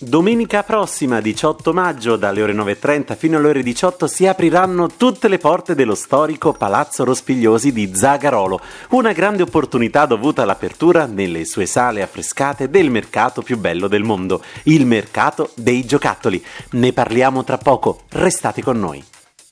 Domenica prossima, 18 maggio, dalle ore 9:30 fino alle ore 18 si apriranno tutte le porte dello storico Palazzo Rospigliosi di Zagarolo, una grande opportunità dovuta all'apertura nelle sue sale affrescate del mercato più bello del mondo, il mercato dei giocattoli. Ne parliamo tra poco, restate con noi.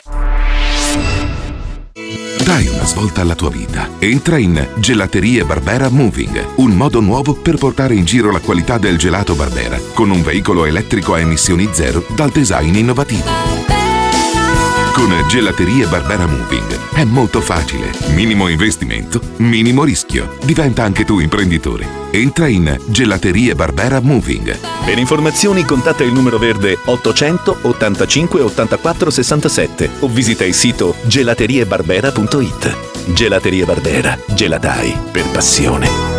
Dai una svolta alla tua vita. Entra in Gelaterie Barbera Moving, un modo nuovo per portare in giro la qualità del gelato Barbera, con un veicolo elettrico a emissioni zero dal design innovativo. Con Gelaterie Barbera Moving è molto facile. Minimo investimento, minimo rischio. Diventa anche tu imprenditore. Entra in Gelaterie Barbera Moving. Per informazioni contatta il numero verde 800 85 84 67 o visita il sito gelateriebarbera.it. Gelaterie Barbera, gelatai per passione.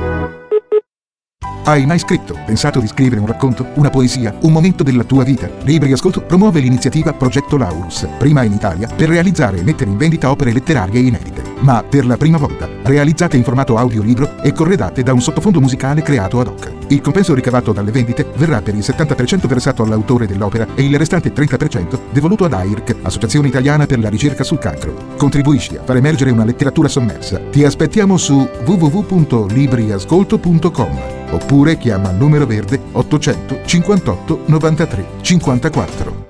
Hai mai scritto, pensato di scrivere un racconto, una poesia, un momento della tua vita? Libri Ascolto promuove l'iniziativa Progetto Laurus, prima in Italia, per realizzare e mettere in vendita opere letterarie inedite, ma per la prima volta realizzate in formato audiolibro e corredate da un sottofondo musicale creato ad hoc. Il compenso ricavato dalle vendite verrà per il 70% versato all'autore dell'opera e il restante 30% devoluto ad AIRC, Associazione Italiana per la Ricerca sul Cancro. Contribuisci a far emergere una letteratura sommersa. Ti aspettiamo su www.libriascolto.com oppure chiama il numero verde 800 58 93 54.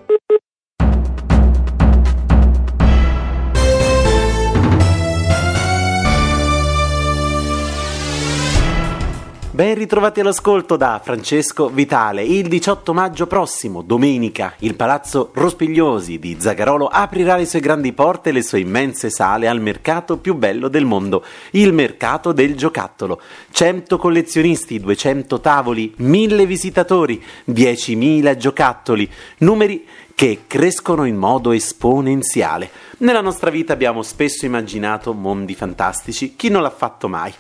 Ben ritrovati all'ascolto da Francesco Vitale. Il 18 maggio prossimo, domenica, il Palazzo Rospigliosi di Zagarolo aprirà le sue grandi porte e le sue immense sale al mercato più bello del mondo, il mercato del giocattolo. 100 collezionisti, 200 tavoli, 1000 visitatori, 10.000 giocattoli, numeri che crescono in modo esponenziale. Nella nostra vita abbiamo spesso immaginato mondi fantastici, chi non l'ha fatto mai?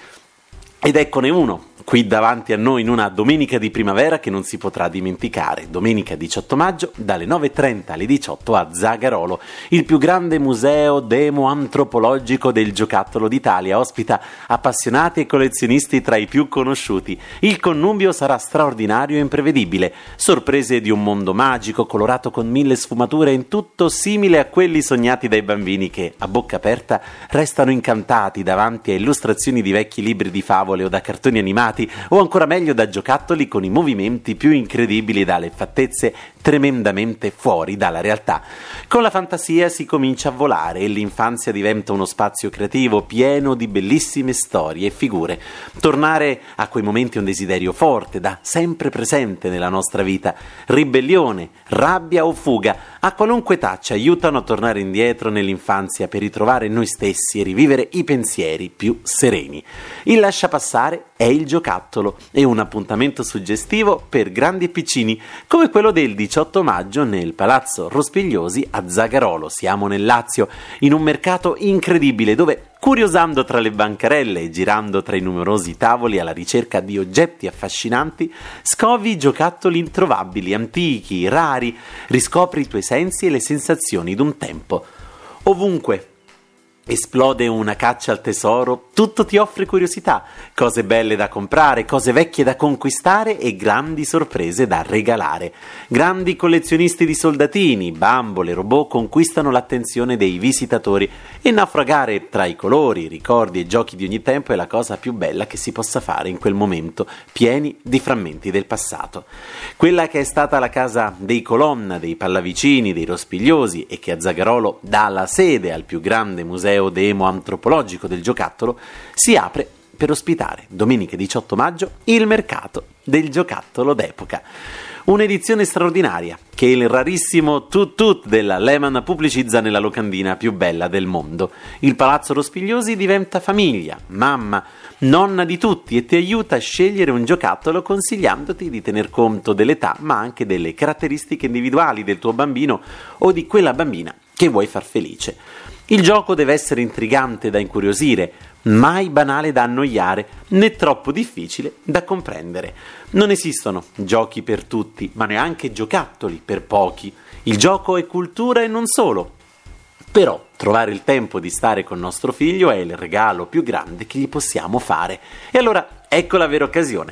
Ed eccone uno, qui davanti a noi in una domenica di primavera che non si potrà dimenticare, domenica 18 maggio dalle 9:30 alle 18 a Zagarolo. Il più grande museo demo-antropologico del giocattolo d'Italia ospita appassionati e collezionisti tra i più conosciuti. Il connubio sarà straordinario e imprevedibile, sorprese di un mondo magico colorato con 1000 sfumature, in tutto simile a quelli sognati dai bambini che, a bocca aperta, restano incantati davanti a illustrazioni di vecchi libri di favole o da cartoni animati, o ancora meglio da giocattoli con i movimenti più incredibili, dalle fattezze tremendamente fuori dalla realtà. Con la fantasia si comincia a volare e l'infanzia diventa uno spazio creativo pieno di bellissime storie e figure. Tornare a quei momenti è un desiderio forte, da sempre presente nella nostra vita. Ribellione, rabbia o fuga, a qualunque età ci aiutano a tornare indietro nell'infanzia per ritrovare noi stessi e rivivere i pensieri più sereni. Il lasciapassare è il giocattolo e un appuntamento suggestivo per grandi e piccini, come quello del 18 maggio nel Palazzo Rospigliosi a Zagarolo. Siamo nel Lazio, in un mercato incredibile dove, curiosando tra le bancarelle e girando tra i numerosi tavoli alla ricerca di oggetti affascinanti, scovi giocattoli introvabili, antichi, rari, riscopri i tuoi sensi e le sensazioni d'un tempo. Ovunque esplode una caccia al tesoro, tutto ti offre curiosità, cose belle da comprare, cose vecchie da conquistare e grandi sorprese da regalare. Grandi collezionisti di soldatini, bambole, robot conquistano l'attenzione dei visitatori e naufragare tra i colori, i ricordi e giochi di ogni tempo è la cosa più bella che si possa fare in quel momento, pieni di frammenti del passato. Quella che è stata la casa dei Colonna, dei Pallavicini, dei Rospigliosi e che a Zagarolo dà la sede al più grande museo demo-antropologico del giocattolo, si apre per ospitare domenica 18 maggio il mercato del giocattolo d'epoca. Un'edizione straordinaria che il rarissimo Tut Tut della Lehman pubblicizza nella locandina più bella del mondo. Il Palazzo Rospigliosi diventa famiglia, mamma, nonna di tutti e ti aiuta a scegliere un giocattolo consigliandoti di tener conto dell'età ma anche delle caratteristiche individuali del tuo bambino o di quella bambina che vuoi far felice. Il gioco deve essere intrigante da incuriosire, mai banale da annoiare, né troppo difficile da comprendere. Non esistono giochi per tutti, ma neanche giocattoli per pochi. Il gioco è cultura e non solo. Però trovare il tempo di stare con nostro figlio è il regalo più grande che gli possiamo fare. E allora ecco la vera occasione.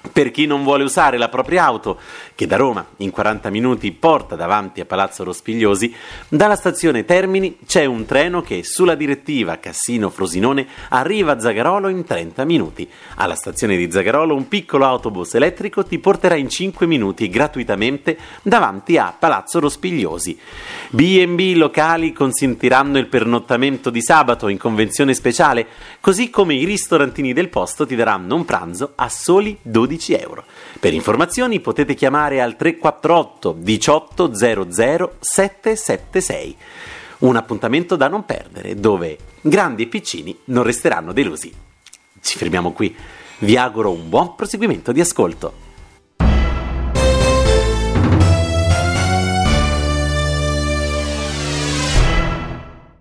Per chi non vuole usare la propria auto, che da Roma in 40 minuti porta davanti a Palazzo Rospigliosi, dalla stazione Termini c'è un treno che sulla direttiva Cassino-Frosinone arriva a Zagarolo in 30 minuti. Alla stazione di Zagarolo un piccolo autobus elettrico ti porterà in 5 minuti gratuitamente davanti a Palazzo Rospigliosi. B&B locali consentiranno il pernottamento di sabato in convenzione speciale, così come i ristorantini del posto ti daranno un pranzo a soli 12 euro. Per informazioni potete chiamare al 348 18 00 776. Un appuntamento da non perdere, dove grandi e piccini non resteranno delusi. Ci fermiamo qui. Vi auguro un buon proseguimento di ascolto.